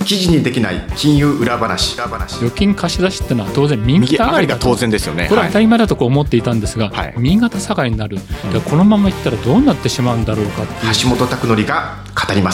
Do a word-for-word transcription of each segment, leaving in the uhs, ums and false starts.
記事にできない金融裏話。 預金貸し出しってのは当然右右上がりが肩上がりだと当然ですよね。 これは当たり前だとこう思っていたんですが、 はい、 右肩下がりになる、 うん、 でこのままいったらどうなってしまうんだろうかっていう橋本拓典が語ります。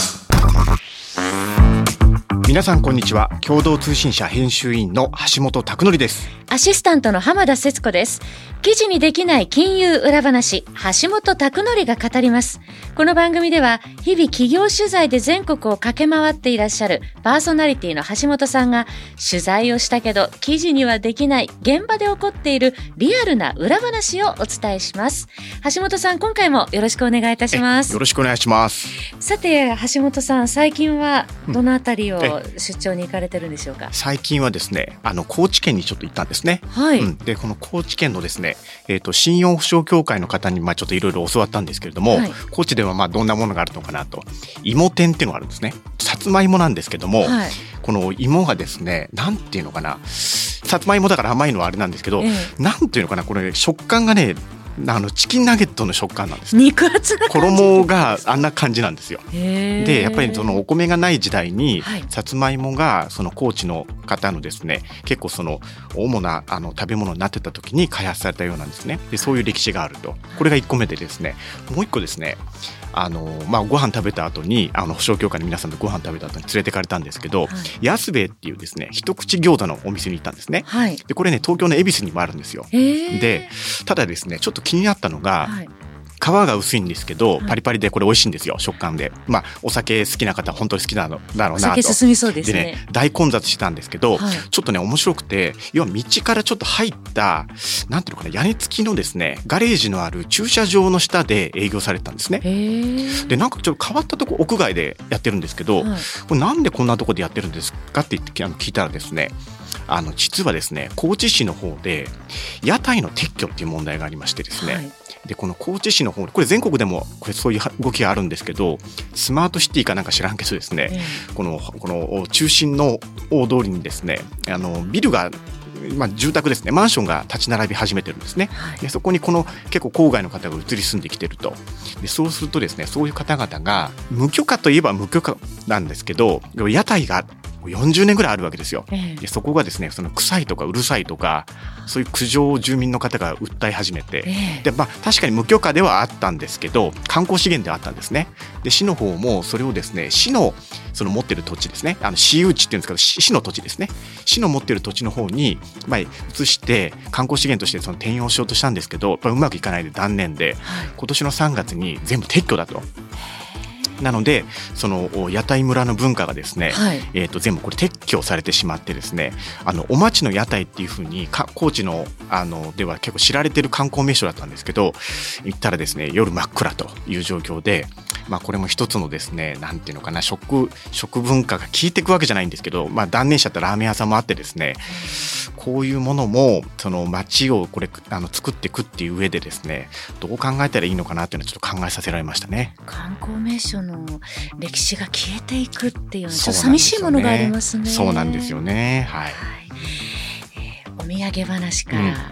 皆さんこんにちは。共同通信社編集員の橋本拓典です。 アシスタントの浜田節子です。記事にできない金融裏話、橋本拓典が語ります。この番組では日々企業取材で全国を駆け回っていらっしゃるパーソナリティの橋本さんが、取材をしたけど記事にはできない現場で起こっているリアルな裏話をお伝えします。橋本さん、今回もよろしくお願いいたします。 よろしくお願いします。 さて橋本さん、最近はどのあたりを出張に行かれてるんでしょうか？ 最近はですね、あの高知県にちょっと行ったんですね。 はい、 うん、でこの高知県のですね、えーと、信用保証協会の方にまあちょっといろいろ教わったんですけれども、はい、高知ではまあどんなものがあるのかなと。芋天っていうのがあるんですね。さつまいもなんですけども、はい、この芋がですね、なんていうのかな、さつまいもだから甘いのはあれなんですけど、ええ、なんていうのかな、これ食感がね、あのチキンナゲットの食感なんです。 肉厚な感じ。 衣があんな感じなんですよ。でやっぱりそのお米がない時代に、はい、さつまいもがその高知の方のですね、結構その主なあの食べ物になってた時に開発されたようなんですね。でそういう歴史があると。これがいっこめでですね、もういっこですね、あのまあ、ご飯食べた後にあの保証協会の皆さんとご飯食べた後に連れてかれたんですけど、はい、安兵衛っていうですね、一口餃子のお店に行ったんですね。はい、でこれね、東京の恵比寿にもあるんですよ。でただですね、ちょっと気になったのが、はい、皮が薄いんですけどパリパリでこれ美味しいんですよ、食感で。まあお酒好きな方は本当に好きなのだろうなと。 お酒進みそうですね。 でね、大混雑してたんですけど、はい、ちょっとね面白くて、要は道からちょっと入ったなんていうのかな、屋根付きのですねガレージのある駐車場の下で営業されてたんですね。でなんかちょっと変わったとこ屋外でやってるんですけど、はい、これなんでこんなとこでやってるんですかって言って聞いたらですね、あの実はですね、高知市の方で屋台の撤去っていう問題がありましてですね、はい、でこの高知市の方、これ全国でもこれそういう動きがあるんですけど、スマートシティかなんか知らんけどですね、えー、このこの中心の大通りにですね、あのビルが、まあ、住宅ですね、マンションが立ち並び始めてるんですね。はい、でそこにこの結構郊外の方が移り住んできてると。でそうするとですね、そういう方々が無許可といえば無許可なんですけど、屋台がよんじゅうねんぐらいあるわけですよ。ええ、でそこがですね、その臭いとかうるさいとか、そういう苦情を住民の方が訴え始めて、ええ、でまあ、確かに無許可ではあったんですけど、観光資源ではあったんですね。で市の方もそれをですね、市のその持ってる土地ですね、あの市有地っていうんですけど、市の土地ですね、市の持ってる土地の方に、まあ、移して観光資源としてその転用しようとしたんですけど、やっぱりうまくいかないで断念で、はい、今年のさんがつに全部撤去だと。なのでその屋台村の文化がですね、はい、えー、と全部これ撤去されてしまってですね、あのお町の屋台っていう風にか高知のあのでは結構知られてる観光名所だったんですけど、行ったらですね、夜真っ暗という状況で、まあ、これも一つのですね、なんていうのかな、食食文化が効いていくわけじゃないんですけど、まあ、断念しちゃったラーメン屋さんもあってですね、こういうものもその町をこれあの作っていくっていう上でですね、どう考えたらいいのかなっていうのをちょっと考えさせられましたね。 観光名所の歴史が消えていくっていうのはちょっと寂しいものがありますね。 そうなんですよね。はい、はい、 えー、お土産話から、うん、はい、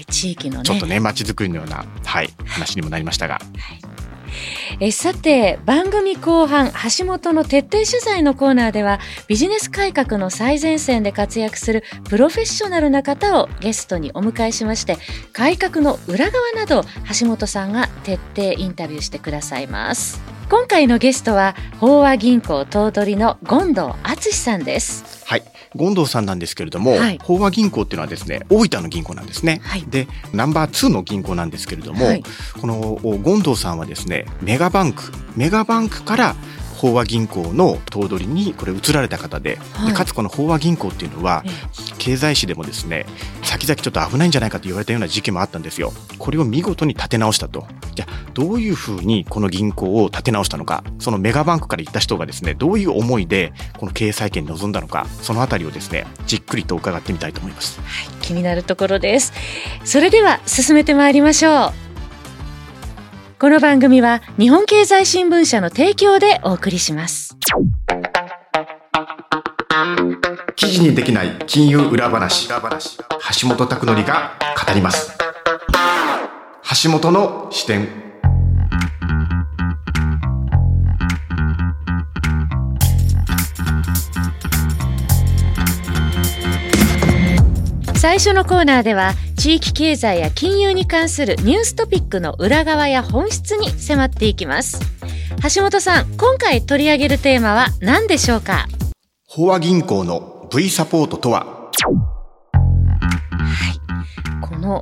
地域のね、 ちょっとね町づくりのような、はい、話にもなりましたが、はい、 えさて番組後半、橋本の徹底取材のコーナーでは、ビジネス改革の最前線で活躍するプロフェッショナルな方をゲストにお迎えしまして、改革の裏側など橋本さんが徹底インタビューしてくださいます。今回のゲストは豊和銀行頭取の権藤敦さんです。 はい、権藤さんなんですけれども、はい、豊和銀行っていうのはですね、大分の銀行なんですね。はい、でナンバーツーの銀行なんですけれども、はい、この権藤さんはですね、メガバンクメガバンクから豊和銀行の頭取にこれ移られた方 で,、はい、でかつこの豊和銀行っていうのは、ええ、経済誌でもですね、先々ちょっと危ないんじゃないかと言われたような時期もあったんですよ。これを見事に立て直したと。じゃあどういうふうにこの銀行を立て直したのか、そのメガバンクから行った人がですね、どういう思いでこの経営再建に臨んだのか、そのあたりをですね、じっくりと伺ってみたいと思います。 はい、気になるところです。それでは進めてまいりましょう。この番組は日本経済新聞社の提供でお送りします。 記事にできない金融裏話、橋本拓典が語ります。橋本の視点。 最初のコーナーでは地域経済や金融に関するニューストピックの裏側や本質に迫っていきます。橋本さん、今回取り上げるテーマは何でしょうか？ 豊和銀行の V サポートとは。 はい、この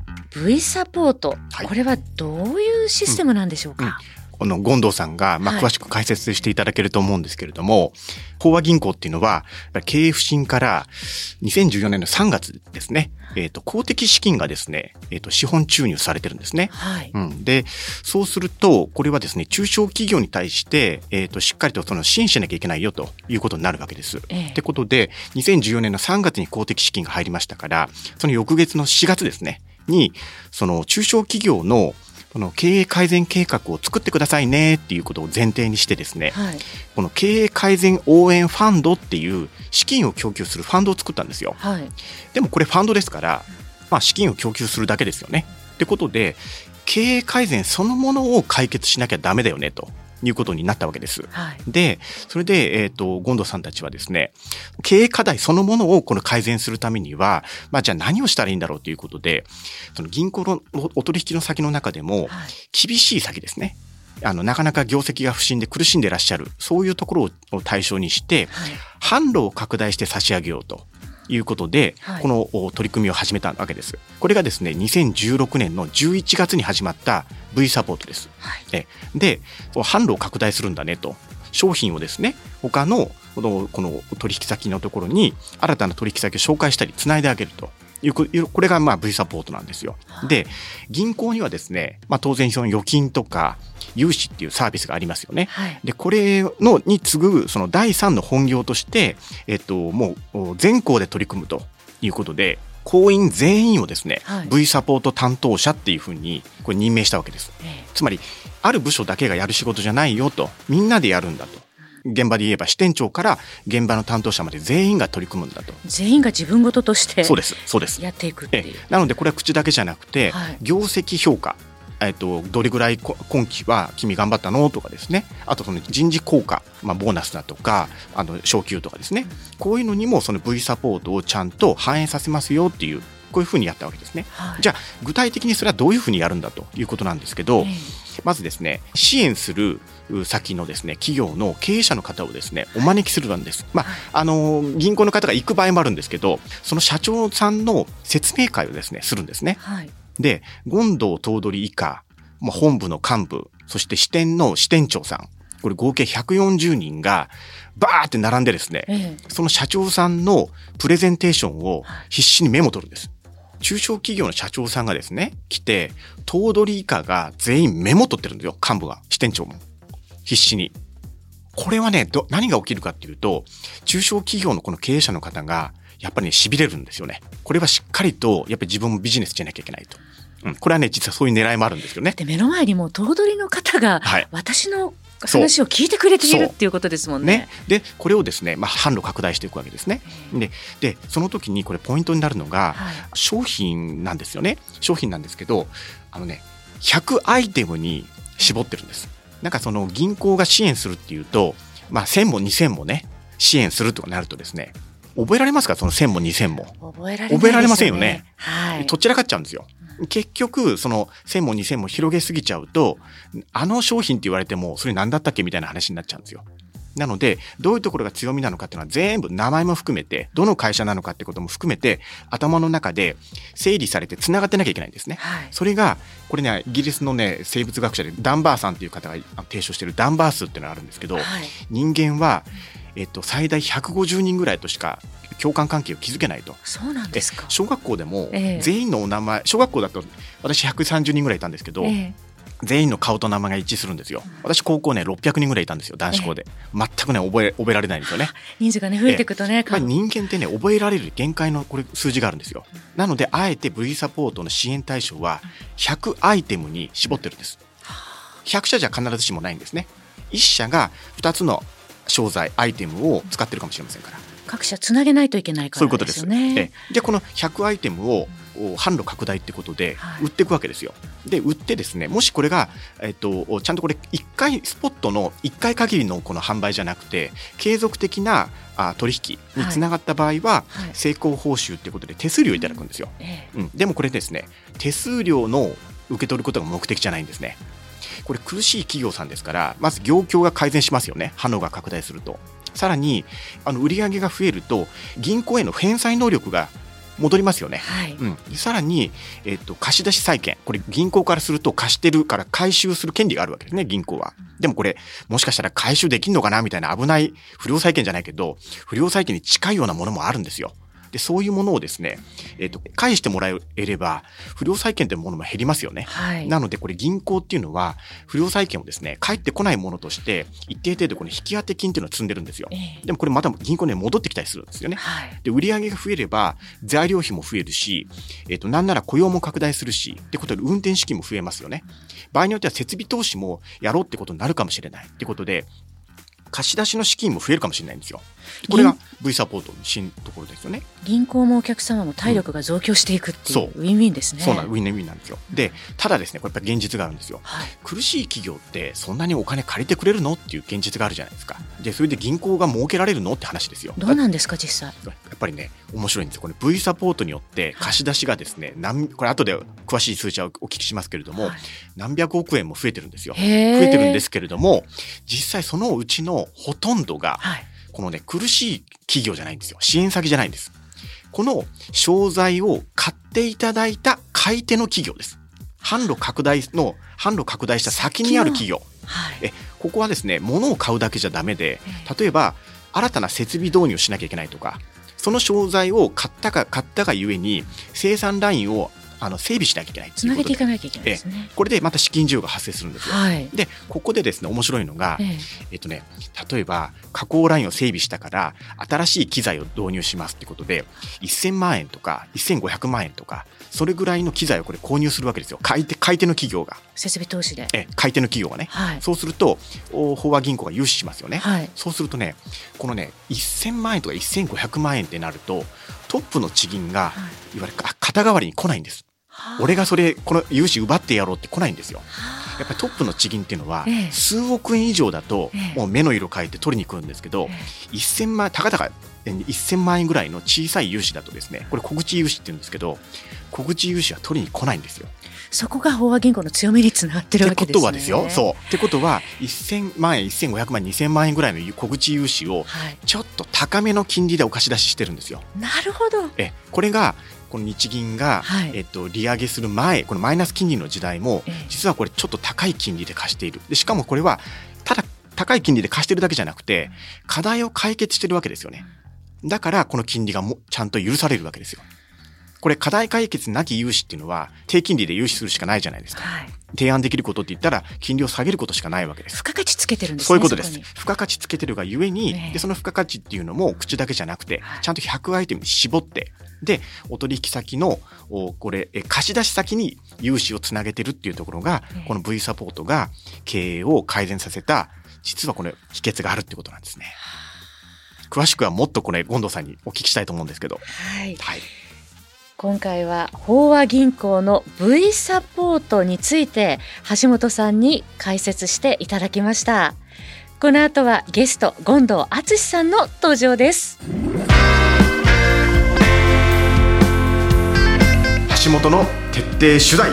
V サポート、はい、これはどういうシステムなんでしょうか？うんうん、 この権藤さんがまあ詳しく解説していただけると思うんですけれども、はい、豊和銀行っていうのは経営不振からにせんじゅうよねんのさんがつですね、えーと、公的資金がですね、えーと、資本注入されてるんですね。はい。うん。で、そうすると、これはですね、中小企業に対して、えーと、しっかりとその支援しなきゃいけないよということになるわけです。えー、ってことで、にせんじゅうよねんのさんがつに公的資金が入りましたから、その翌月のしがつですね、に、その中小企業のこの経営改善計画を作ってくださいねっていうことを前提にしてですね、はい、この経営改善応援ファンドっていう資金を供給するファンドを作ったんですよ。はい、でもこれファンドですから、まあ、資金を供給するだけですよね。ってことで経営改善そのものを解決しなきゃダメだよねということになったわけです。はい、で、それで、えっと、権藤さんたちはですね、経営課題そのものをこの改善するためには、まあ、じゃあ何をしたらいいんだろうということで、その銀行のお取引の先の中でも、厳しい先ですね。あの、なかなか業績が不振で苦しんでいらっしゃる、そういうところを対象にして、はい、販路を拡大して差し上げようと。いうことで、はい、この取り組みを始めたわけです。これがですね、にせんじゅうろくねんのじゅういちがつに始まった V サポートです。はい、で、販路を拡大するんだねと。商品をですね、他のこの、この取引先のところに新たな取引先を紹介したりつないであげるというこれがまあ V サポートなんですよ。はい、で、銀行にはですね、まあ、当然その預金とか融資っていうサービスがありますよね。はい、で、これのに次ぐそのだいさんの本業として、えっと、もう全行で取り組むということで、行員全員をですね、はい、V サポート担当者っていうふうにこれ任命したわけです。ええ、つまりある部署だけがやる仕事じゃないよと、みんなでやるんだと。現場で言えば支店長から現場の担当者まで全員が取り組むんだと。 全員が自分事としてそうですそうですやっていくっていう。 なのでこれは口だけじゃなくて、はい、業績評価、えっと、どれぐらい今期は君頑張ったのとかですね、あとその人事効果、まあ、ボーナスだとかあの昇給とかですね、こういうのにもその V サポートをちゃんと反映させますよっていう、こういうふうにやったわけですね。はい、じゃあ具体的にそれはどういうふうにやるんだということなんですけど、えー、まずですね、支援する先のですね、企業の経営者の方をですね、お招きするんです。まあ、あの銀行の方が行く場合もあるんですけど、その社長さんの説明会をですねするんですね。はい、で、権藤頭取以下、まあ、本部の幹部、そして支店の支店長さん、これ合計ひゃくよんじゅうにんがバーって並んでですね、ええ、その社長さんのプレゼンテーションを必死にメモ取るんです。中小企業の社長さんがですね来て、頭取以下が全員メモ取ってるんですよ。幹部が、支店長も必死に。これはね、ど何が起きるかっていうと、中小企業のこの経営者の方がやっぱりね、痺れるんですよね。これはしっかりとやっぱり自分もビジネスしなきゃいけないと。うん、これはね、実はそういう狙いもあるんですよね。 で、目の前にもう頭取の方が私の話を聞いてくれているっていうことですもん ね, ね。 で、これをですね、まあ、販路拡大していくわけですね。で、でその時にこれポイントになるのが、はい、商品なんですよね。商品なんですけど、あのね、ひゃくアイテムに絞ってるんです。なんかその銀行が支援するっていうと、まあ、せんもにせんもね支援するとかなるとですね、覚えられますか？そのせんもにせんも覚えられないですよね。 覚えられませんよね。 はい、 とっちらかっちゃうんですよ。結局そのせんもにせんも広げすぎちゃうと、あの商品って言われてもそれ何だったっけみたいな話になっちゃうんですよ。なのでどういうところが強みなのかっていうのは全部名前も含めて、どの会社なのかってことも含めて頭の中で整理されてつながってなきゃいけないんですね。はい、それがこれね、イギリスのね生物学者でダンバーさんっていう方が提唱しているダンバー数っていうのがあるんですけど、はい、人間はえっと最大ひゃくごじゅうにんぐらいとしか共感関係を築けないと。 そうなんですか。 小学校でも全員のお名前、えー、小学校だと私ひゃくさんじゅうにんぐらいいたんですけど、えー、全員の顔と名前が一致するんですよ。私高校ねろっぴゃくにんぐらいいたんですよ、男子校で。えー、全くね覚え覚えられないんですよね。 人数がね増えていくとね、 やっぱり人間ってね覚えられる限界のこれ数字があるんですよ。なのであえて V サポートの支援対象はひゃくアイテムに絞ってるんです。ひゃくしゃじゃ必ずしもないんですね。いっしゃがふたつの商材アイテムを使ってるかもしれませんから、 各社つなげないといけないからですよね。そういうことです。 で、このひゃくアイテムを販路拡大ってことで売っていくわけですよ。で、売ってですね、もしこれが、えっと、ちゃんとこれいっかいスポットのいっかい限りのこの販売じゃなくて、継続的なあ取引につながった場合は、はい、成功報酬ということで手数料をいただくんですよ、うんうん、でもこれですね手数料の受け取ることが目的じゃないんですね。これ苦しい企業さんですからまず業況が改善しますよね。販路が拡大するとさらにあの売上が増えると銀行への返済能力が戻りますよね、はいうん、さらに、えー、と貸し出し債権これ銀行からすると貸してるから回収する権利があるわけですね銀行は。でもこれもしかしたら回収できるのかなみたいな危ない不良債権じゃないけど不良債権に近いようなものもあるんですよ。でそういうものをですね、えー、と返してもらえれば不良債権というものも減りますよね、はい、なのでこれ銀行っていうのは不良債権をですね返ってこないものとして一定程度この引き当て金っていうのを積んでるんですよ、えー、でもこれまた銀行に戻ってきたりするんですよね、はい、で売上が増えれば材料費も増えるし、えー、となんなら雇用も拡大するしってことで運転資金も増えますよね。場合によっては設備投資もやろうってことになるかもしれないってことで貸し出しの資金も増えるかもしれないんですよ。これが V サポートの新ところですよね。 銀行もお客様の体力が増強していくっていう、うん、ウィンウィンですね。 そうなんウィンウィンなんですよ。でただですねこれやっぱり現実があるんですよ、はい、苦しい企業ってそんなにお金借りてくれるのっていう現実があるじゃないですか。でそれで銀行が儲けられるのって話ですよ。 どうなんですか実際。 やっぱりね面白いんですよ。これ V サポートによって貸し出しがですね何これ後で詳しい数字はお聞きしますけれども、はい、何百億円も増えてるんですよ。増えてるんですけれども実際そのうちのほとんどが、はいこのね苦しい企業じゃないんですよ。支援先じゃないんです。この商材を買っていただいた買い手の企業です。販路拡大の販路拡大した先にある企業、はい、えここはですね物を買うだけじゃダメで例えば新たな設備導入しなきゃいけないとかその商材を買ったか買ったがゆえに生産ラインをあの整備しなきゃいけないつなげていかなきゃいけないですね。 えこれでまた資金需要が発生するんですよ、はい、でここでですね面白いのが、えええっとね、例えば加工ラインを整備したから新しい機材を導入しますってことでせんまんえんとかせんごひゃくまんえんとかそれぐらいの機材をこれ購入するわけですよ。買い手買い手の企業が設備投資でえ買い手の企業がね、はい、そうすると飽和銀行が融資しますよね、はい、そうするとねこのねせんまんえんとかせんごひゃくまんえんってなるとトップの地銀が、はい、いわゆる肩代わりに来ないんです。俺がそれこの融資奪ってやろうって来ないんですよ。やっぱりトップの地銀っていうのは、ええ、数億円以上だと、ええ、もう目の色変えて取りに来るんですけど、ええ、せんまんたかだかせんまんえんぐらいの小さい融資だとですねこれ小口融資って言うんですけど小口融資は取りに来ないんですよ。 そこが飽和銀行の強みにつながってるわけですね。ってことはですよそうってことはせんまんえんせんごひゃくまんにせんまんえんぐらいの小口融資をちょっと高めの金利でお貸し出ししてるんですよ。 なるほど。 えこれがこの日銀が、はいえっと、利上げする前このマイナス金利の時代も、ええ、実はこれちょっと高い金利で貸している。でしかもこれはただ高い金利で貸してるだけじゃなくて課題を解決してるわけですよね。だからこの金利がもちゃんと許されるわけですよ。これ課題解決なき融資っていうのは低金利で融資するしかないじゃないですか、はい、提案できることって言ったら金利を下げることしかないわけです。 付加価値つけてるんですね。 そういうことです。付加価値つけてるがゆえに、ね、でその付加価値っていうのも口だけじゃなくてちゃんとひゃくアイテムに絞ってでお取引先のこれ貸し出し先に融資をつなげてるっていうところが、ね、この V サポートが経営を改善させた実はこの秘訣があるってことなんですね。詳しくはもっとこれ権藤さんにお聞きしたいと思うんですけど、 はい、はい、今回は飽和銀行の V サポートについて橋本さんに解説していただきました。この後はゲスト権藤敦さんの登場です。 橋本の徹底取材。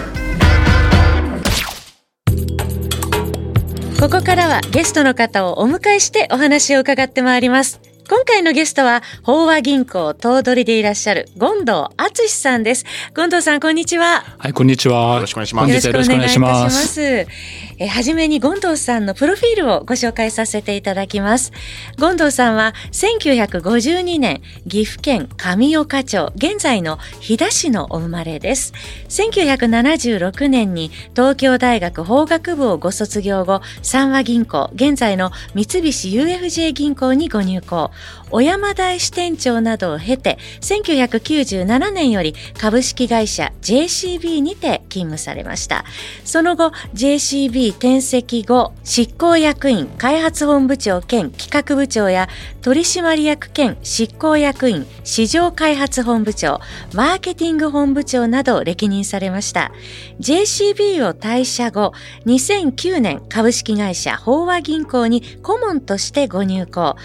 ここからはゲストの方をお迎えしてお話を伺ってまいります。今回のゲストは飽和銀行頭取でいらっしゃる権藤敦さんです。権藤さんこんにちは。 はいこんにちは。 よろしくお願いします。 よろしくお願いいたします。えはじめに権藤さんのプロフィールをご紹介させていただきます。権藤さんはせんきゅうひゃくごじゅうにねん岐阜県神岡町現在の飛騨市のお生まれです。せんきゅうひゃくななじゅうろくねんに東京大学法学部をご卒業後三和銀行現在の三菱 ユーエフジェー 銀行にご入行。小山台支店長などを経てせんきゅうひゃくきゅうじゅうななねんより株式会社 ジェーシービー にて勤務されました。その後 ジェーシービー 転籍後執行役員開発本部長兼企画部長や取締役兼執行役員市場開発本部長マーケティング本部長などを歴任されました。 ジェーシービー を退社後にせんきゅうねん株式会社飽和銀行に顧問としてご入行。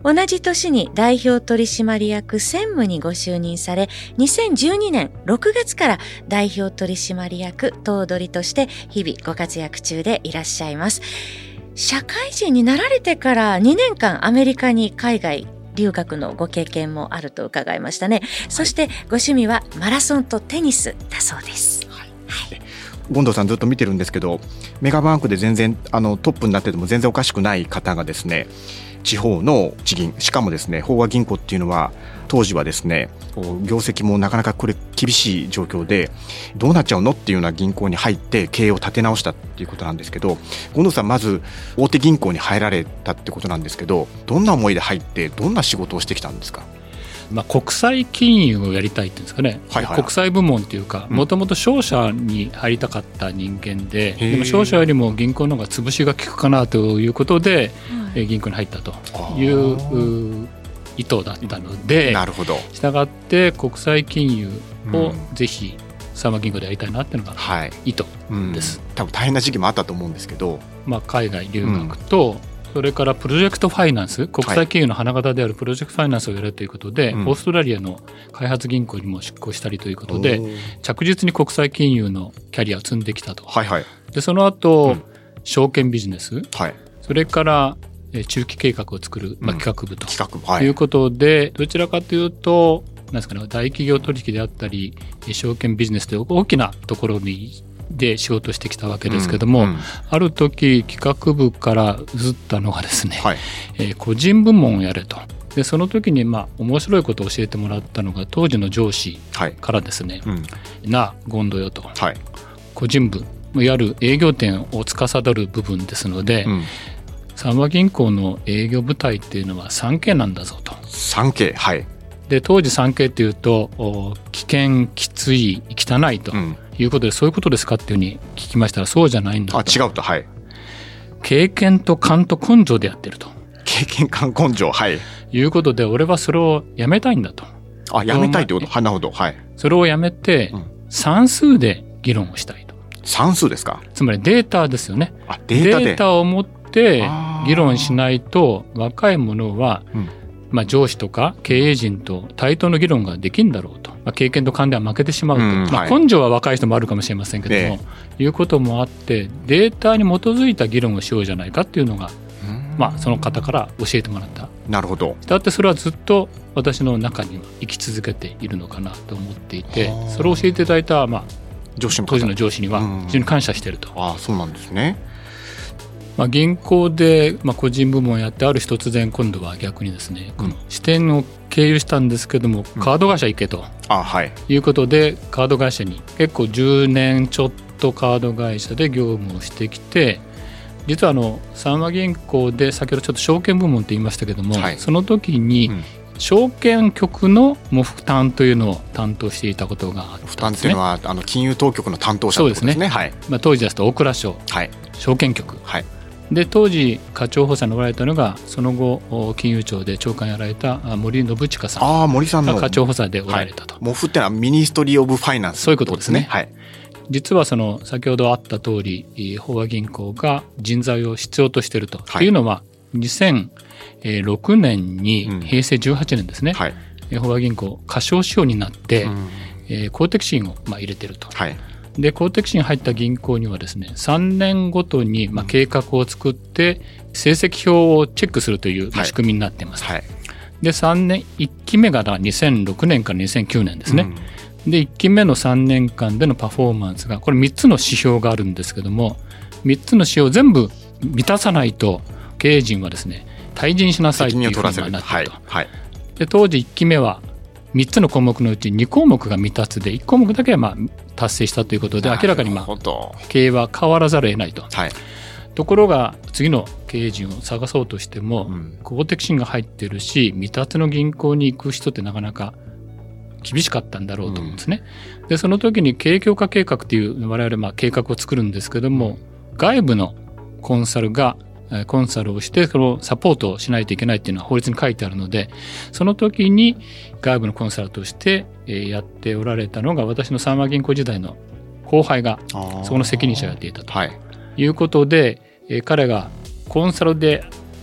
同じ年に代表取締役専務にご就任され、にせんじゅうにねんろくがつから代表取締役頭取として日々ご活躍中でいらっしゃいます。社会人になられてからにねんかんアメリカに海外留学のご経験もあると伺いましたね。そしてご趣味はマラソンとテニスだそうです。はいはい、 権藤さんずっと見てるんですけど、メガバンクで全然あのトップになってても全然おかしくない方がですね、地方の地銀、しかもですね豊和銀行っていうのは当時はですね業績もなかなかこれ厳しい状況でどうなっちゃうのっていうような銀行に入って経営を立て直したっていうことなんですけど、権藤さんまず大手銀行に入られたってことなんですけど、どんな思いで入ってどんな仕事をしてきたんですか？ まあ、国際金融をやりたいっていうんですかね、はいはいはい、国際部門というかもともと商社に入りたかった人間で、うん、でも商社よりも銀行の方が潰しが効くかなということで、うん、銀行に入ったという意図だったので、なるほど、したがって国際金融をぜひサマー銀行でやりたいなっていうのが意図です、 はい、うん、多分大変な時期もあったと思うんですけど、 まあ、海外留学と、うん、それからプロジェクトファイナンス、国際金融の花形であるプロジェクトファイナンスをやるということで、はい、オーストラリアの開発銀行にも出向したりということで、着実に国際金融のキャリアを積んできたと、はいはい、でその後、うん、証券ビジネス、はい、それから中期計画を作る、まあ、企画部と、うん、企画部、はい、いうことで、どちらかというとなんですかね、大企業取引であったり証券ビジネスという大きなところにで仕事してきたわけですけども、うんうん、ある時企画部から移ったのがですね、はい、えー、個人部門をやれと。でその時にまあ面白いことを教えてもらったのが当時の上司からですね、はい、うん、な権藤よと、はい、個人部いわゆる営業店を司る部分ですので、うん、サンマ銀行の営業部隊っていうのは スリーケー なんだぞと。 スリーケー、はい。 で当時 スリーケー っていうと危険、きつい、汚いということで、うん、そういうことですかっていうふうに聞きましたら、そうじゃないんだと。 あ、違うと、はい。 経験と勘と根性でやってると。 経験、勘、根性、はい。 いうことで、俺はそれをやめたいんだと。 あ、やめたいってこと、なるほど、はい。 それをやめて、うん、算数で議論をしたいと。 算数ですか？ つまりデータですよね。 あ、データで。 データを持って議論しないと、若い者は、うん、まあ、上司とか経営陣と対等の議論ができるんだろうと、まあ、経験と勘では負けてしまうと、うん、まあ、根性は若い人もあるかもしれませんけども、ね、いうこともあってデータに基づいた議論をしようじゃないかっていうのが、まあ、その方から教えてもらった。 なるほど。 だってそれはずっと私の中には生き続けているのかなと思っていて、それを教えていただいた、まあ、上司の当時の上司には非常に感謝していると。 ああ、そうなんですね。 まあ、銀行で、まあ、個人部門をやってある日突然今度は逆にですね、うん、この支店を経由したんですけども、カード会社行けと、うん、あ、はい、いうことでカード会社に結構じゅうねんちょっとカード会社で業務をしてきて、実はあの三和銀行で先ほどちょっと証券部門って言いましたけども、はい、その時に、うん、証券局のも負担というのを担当していたことがあったんですね。 負担というのはあの金融当局の担当者ということですね。そうですね、はい。まあ、 当時ですと大蔵省、はい、証券局、はい、で当時課長補佐におられたのがその後金融庁で長官やられた森信親さん。 あ、森さんのが課長補佐でおられたと。 はい、モフってのはミニストリー・オブ・ファイナンス、 そういうことですね。はい、実はその先ほどあった通り豊和銀行が人材を必要としていると、はい、いうのはにせんろくねんに、うん、へいせいじゅうはちねんですね、はい、豊和銀行過少使用になって、うん、えー、公的資金をまあ入れていると、はい、で公的資金入った銀行にはですねさんねんごとにまあ計画を作って成績表をチェックするというまあ仕組みになっています、はいはい、でさんねんいっきめがにせんろくねんからにせんきゅうねんですね、うん、でいっきめのさんねんかんでのパフォーマンスがこれみっつの指標があるんですけども、みっつの指標を全部満たさないと経営陣はですね退陣しなさいというふうになっていると、はいはい、で当時いっきめはみっつの項目のうちにこうもくが未達でいっこうもくだけはまあ達成したということで、明らかにまあ経営は変わらざるを得ないと、はい、ところが次の経営陣を探そうとしても、うん、公的資金が入っているし未達の銀行に行く人ってなかなか厳しかったんだろうと思うんですね、うん、でその時に経営強化計画という我々まあ計画を作るんですけども、外部のコンサルがコンサルをしてそのサポートをしないといけないっていうのは法律に書いてあるので、その時に外部のコンサルとしてやっておられたのが私の三和銀行時代の後輩がそこの責任者をやっていたということで、彼がコンサルで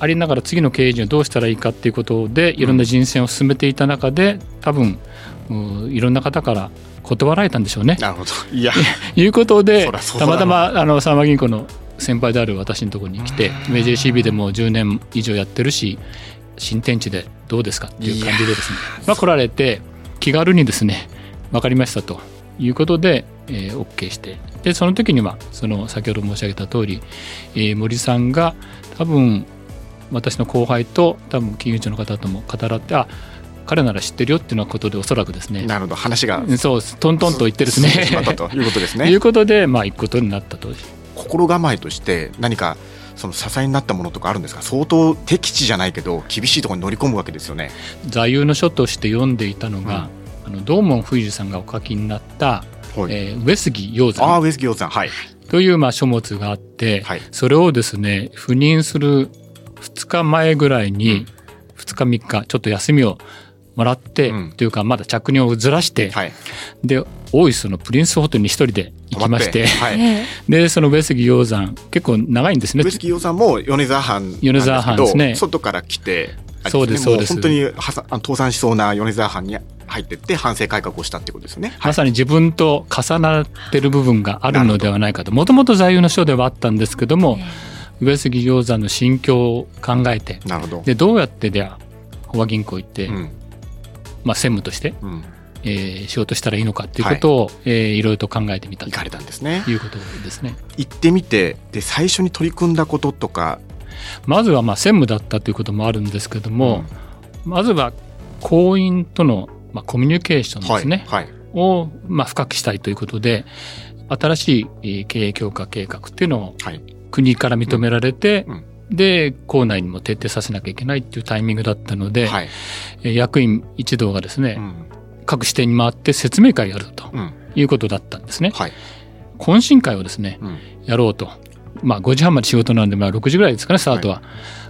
ありながら次の経営陣をどうしたらいいかっていうことでいろんな人選を進めていた中で、多分いろんな方から断られたんでしょうね。 なるほど。いやいうことでたまたままあの三和銀行の先輩である私のところに来て、ジェーシービー でもじゅうねん以上やってるし新天地でどうですかっていう感じでですね、まあ、来られて気軽にですね分かりましたということで、えー、OK して、でその時にはその先ほど申し上げた通り、えー、森さんが多分私の後輩と多分金融庁の方とも語らって、あ彼なら知ってるよっていうようなことでおそらくですね、 なるほど、話がそうトントンと言ってですねしまったということですね。 いうことで、まあ、行くことになったと。 心構えとして何かその支えになったものとかあるんですか。相当敵地じゃないけど厳しいところに乗り込むわけですよね。 座右の書として読んでいたのが、うん、あの道門不二さんがお書きになった、はいえー、上杉鷹山あ上杉鷹山、はい、 というまあ書物があって、はい、それをですね赴任するふつかまえぐらいに、うん、ふつかみっかちょっと休みをもらって、うん、というかまだ着任をずらして、はい、で大磯のプリンスホテルに一人で行きまして、はい、でその上杉鷹山結構長いんですね。 上杉鷹山も米沢藩なんですけど、米沢藩ですね、外から来てそうですそうです、 本当に倒産しそうな米沢藩に入っていって藩政改革をしたってことですよね、はい、 まさに自分と重なってる部分があるのではないかと。もともと座右の書ではあったんですけども、上杉鷹山の心境を考えて、なるほど、でどうやってでは保和銀行行って、うんまあ、専務として、うんえー、仕事したらいいのかということを、はいえー、いろいろと考えてみたと行かれたんですね。 いうことですね。 行ってみてで最初に取り組んだこととか、 まずはまあ専務だったということもあるんですけども、うん、まずは行員との、まあ、コミュニケーションですね、はいはい、を、まあ、深くしたいということで新しい経営強化計画っていうのを国から認められて、うんうんで校内にも徹底させなきゃいけないっていうタイミングだったので、はい、役員一同がですね、うん、各支店に回って説明会をやるということだったんですね、はい、懇親会をですね、うん、やろうと、まあ、ごじはんまで仕事なんで、まあ、ろくじぐらいですかねスタートは、はい、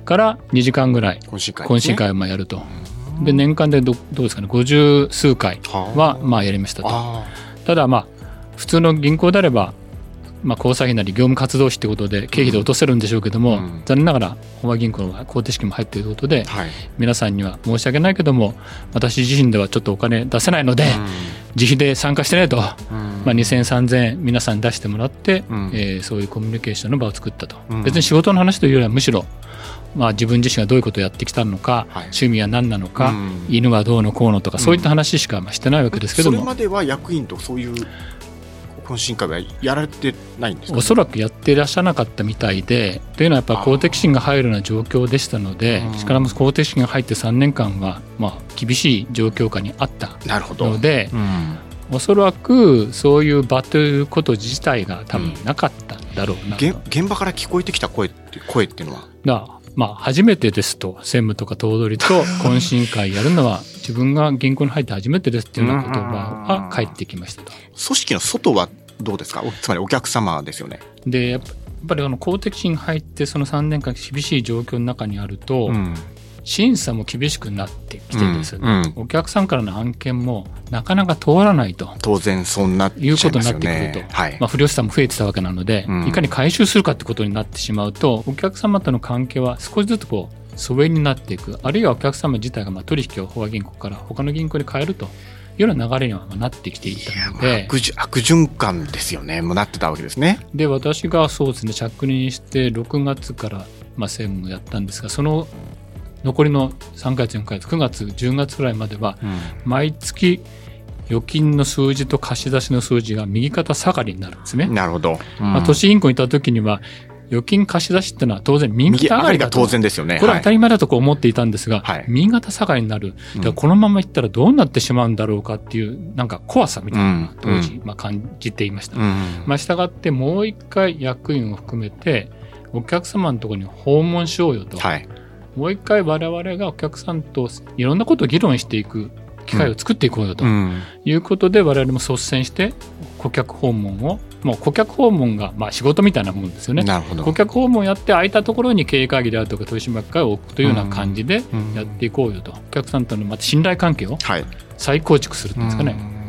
からにじかんぐらい懇親会、ね、懇親会をまあやると、で年間で ど, どうですかねごじゅうすうかいはまあやりましたと。ただまあ普通の銀行であればまあ、交際費なり業務活動費ということで経費で落とせるんでしょうけども、うん、残念ながら保和銀行は公的資金も入っているということで、はい、皆さんには申し訳ないけども私自身ではちょっとお金出せないので、うん、自費で参加してねと、うんまあ、にせんえんさんぜんえん皆さんに出してもらって、うんえー、そういうコミュニケーションの場を作ったと、うん、別に仕事の話というよりはむしろまあ、自分自身がどういうことをやってきたのか、はい、趣味は何なのか、うん、犬はどうのこうのとか、うん、そういった話しかまあしてないわけですけども、 それまでは役員とそういう懇親会はやられてないんですか、ね、 おそらくやっていらっしゃらなかったみたいで、というのはやっぱり公的資金が入るような状況でしたので、しかも公的資金が入ってさんねんかんはまあ厳しい状況下にあったので、うん、おそらくそういう場ということ自体が多分なかったんだろうなと、 うん、現場から聞こえてきた声って声っていうのはだまあ、初めてですと専務とか頭取と懇親会やるのは自分が銀行に入って初めてですっていうような言葉が返ってきましたと。 組織の外はどうですか、つまりお客様ですよね。 でやっぱりあの公的資金入ってそのさんねんかん厳しい状況の中にあると、うん審査も厳しくなってきてですね、うんうん、お客さんからの案件もなかなか通らないと当然そうなっちゃいますよね、いうことになってくると、はいまあ、不良資産も増えてたわけなので、うん、いかに回収するかってことになってしまうとお客様との関係は少しずつこう疎遠になっていく、あるいはお客様自体がまあ取引を保和銀行から他の銀行に変えるというような流れにはなってきていたので、 悪, 悪循環ですよね。もうなってたわけですね。 で私がそうですね着任してろくがつからまあ専務をやったんですが、その残りのさんかげつよんかげつくがつじゅうがつぐらいまでは、うん、毎月預金の数字と貸し出しの数字が右肩下がりになるんですね。 なるほど、うんまあ、都市銀行にいた時には預金貸し出しっていうのは当然右肩上がりだと、 当然ですよね。 これは当たり前だとこう思っていたんですが、はい、右肩下がりになる、だからこのままいったらどうなってしまうんだろうかっていうなんか怖さみたいなのが当時、まあ、感じていました、うんまあ、したがってもう一回役員を含めてお客様のところに訪問しようよと、はいもう一回我々がお客さんといろんなことを議論していく機会を作っていこうよということで、我々も率先して顧客訪問を、もう顧客訪問がまあ仕事みたいなもんですよね。 なるほど。 顧客訪問をやって空いたところに経営会議であるとか取締役会を置くというような感じでやっていこうよと、お客さんとのまた信頼関係を再構築するんですかね、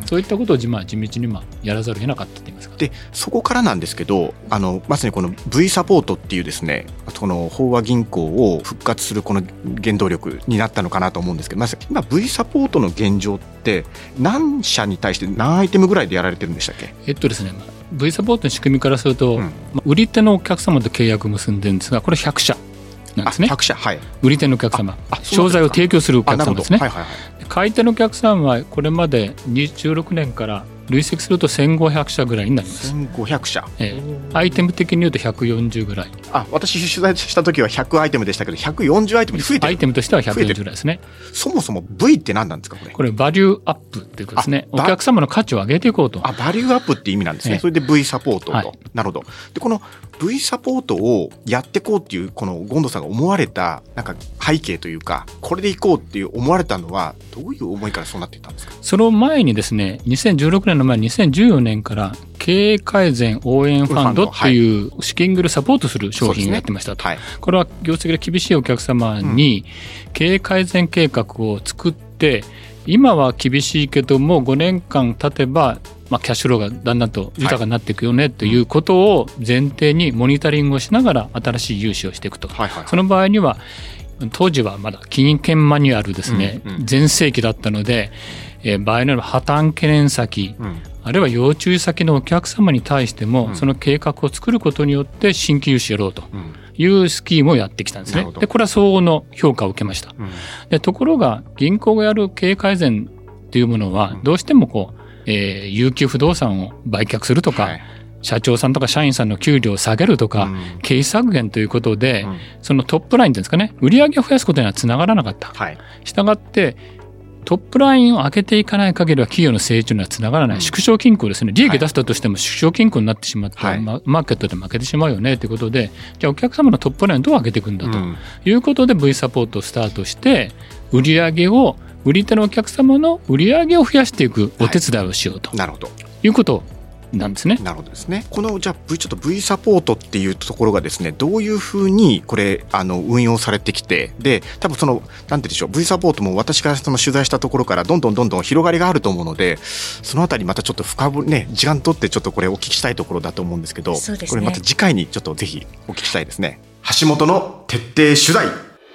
そういったことを地道にまあやらざるを得なかったと言いますか。 でそこからなんですけど、あのまさにこの V サポートっていうですね、この豊和銀行を復活するこの原動力になったのかなと思うんですけど、まず今 V サポートの現状って何社に対して何アイテムぐらいでやられてるんでしたっけ？ えっとですね、V サポートの仕組みからすると、うん、売り手のお客様と契約を結んでるんですが、これひゃくしゃなんですね。 ひゃくしゃ、はい、 売り手のお客様、商材を提供するお客様ですね。はいはいはい、買い手のお客様はこれまでじゅうろくねんから累積するとせんごひゃくしゃぐらいになります。 せんごひゃくしゃ、 ええ、アイテム的に言うとひゃくよんじゅうぐらい。 あ、私取材した時はひゃくアイテムでしたけど、ひゃくよんじゅうアイテムに増えてる。 アイテムとしてはひゃくよんじゅうぐらいですね。 そもそも V って何なんですか？これこれバリューアップっていうことですね。お客様の価値を上げていこうと。 あ、バリューアップって意味なんですね。ええ、それで V サポートと、はい、なるほど。でこの V サポートをやっていこうっていうこの権藤さんが思われたなんか背景というか、これでいこうっていう思われたのはどういう思いからそうなっていったんですか？ その前にですね、にせんじゅうろくねんの前ににせんじゅうよねんから経営改善応援ファンドっていう資金繰りサポートする商品をやってましたと、はい、これは業績が厳しいお客様に経営改善計画を作って、うん、今は厳しいけどもごねんかん経てばまあ、キャッシュフローがだんだんと豊かになっていくよねということを前提にモニタリングをしながら新しい融資をしていくと、はいはいはい、その場合には当時はまだ金券マニュアルですね、うんうん、全盛期だったので、えー、場合によれば破綻懸念先、うん、あるいは要注意先のお客様に対しても、うん、その計画を作ることによって新規融資やろうというスキームをやってきたんですね。でこれは相応の評価を受けました、うん、でところが銀行がやる経営改善というものはどうしてもこう、えー、有給不動産を売却するとか、はい、社長さんとか社員さんの給料を下げるとか、うん、経費削減ということで、うん、そのトップラインですかね、売上を増やすことにはつながらなかった、はい、したがってトップラインを上げていかない限りは企業の成長にはつながらない、うん、縮小均衡ですね。利益出したとしても縮小均衡になってしまって、はい、マーケットで負けてしまうよねということで、じゃあお客様のトップラインをどう上げていくんだということで V サポートをスタートして、売上を売り手のお客様の売り上げを増やしていくお手伝いをしようと、はい、なるほどいうことなんですね。 なるほどですね。このじゃあ V ちょっと V サポートっていうところがですね、どういうふうにこれあの運用されてきて、で多分そのなんて言うんでしょう、 V サポートも私がその取材したところからどんどんどんどん広がりがあると思うので、そのあたりまたちょっと深掘りね、時間取ってちょっとこれお聞きしたいところだと思うんですけど、そうですね、これまた次回にちょっとぜひお聞きしたいですね。橋本の徹底取材。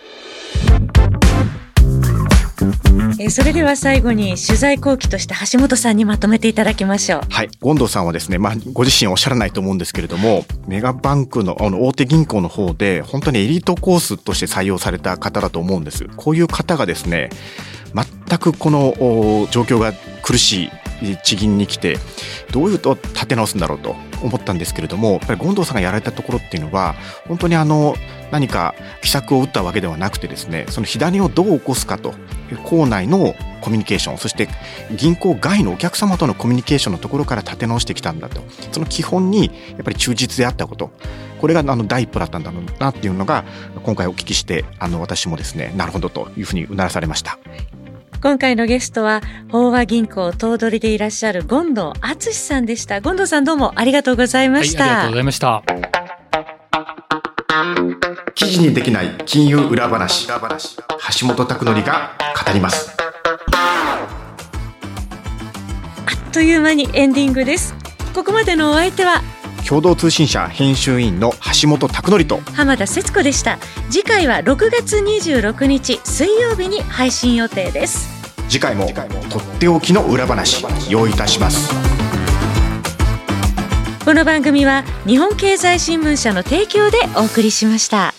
えそれでは最後に取材後期として橋本さんにまとめていただきましょう。 はい、権藤さんはですね、まあ、ご自身はおっしゃらないと思うんですけれども、メガバンク の, あの大手銀行の方で本当にエリートコースとして採用された方だと思うんです。こういう方がですね、全くこの状況が苦しい地銀に来てどういうと立て直すんだろうと思ったんですけれども、やっぱり権藤さんがやられたところっていうのは本当にあの何か奇策を打ったわけではなくてですね、その火種をどう起こすかと、行内のコミュニケーション、そして銀行外のお客様とのコミュニケーションのところから立て直してきたんだと、その基本にやっぱり忠実であったこと、これがあの第一歩だったんだろうなっていうのが今回お聞きして、あの私もですね、なるほどというふうにうならされました。 今回のゲストは豊和銀行頭取でいらっしゃる権藤敦さんでした。権藤さん、どうもありがとうございました。 はい、ありがとうございました。 記事にできない金融裏話、橋本拓典が語ります。 あっという間にエンディングです。ここまでのお相手は共同通信社編集員の橋本拓典と浜田節子でした。次回はろくがつにじゅうろくにち水曜日に配信予定です。 次回もとっておきの裏話用意いたします。 この番組は日本経済新聞社の提供でお送りしました。